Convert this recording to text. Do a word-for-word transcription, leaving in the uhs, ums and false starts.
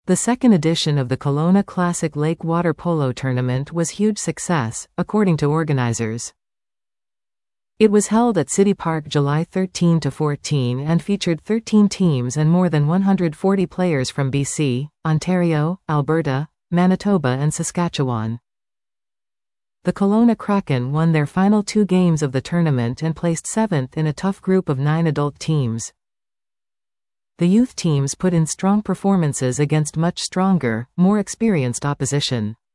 The second edition of the Kelowna Classic Lake Water Polo Tournament was huge success, according to organizers. It was held at City Park July thirteenth to fourteenth and featured thirteen teams and more than one hundred forty players from B C, Ontario, Alberta, Manitoba and Saskatchewan. The Kelowna Kraken won their final two games of the tournament and placed seventh in a tough group of nine adult teams. The youth teams put in strong performances against much stronger, more experienced opposition.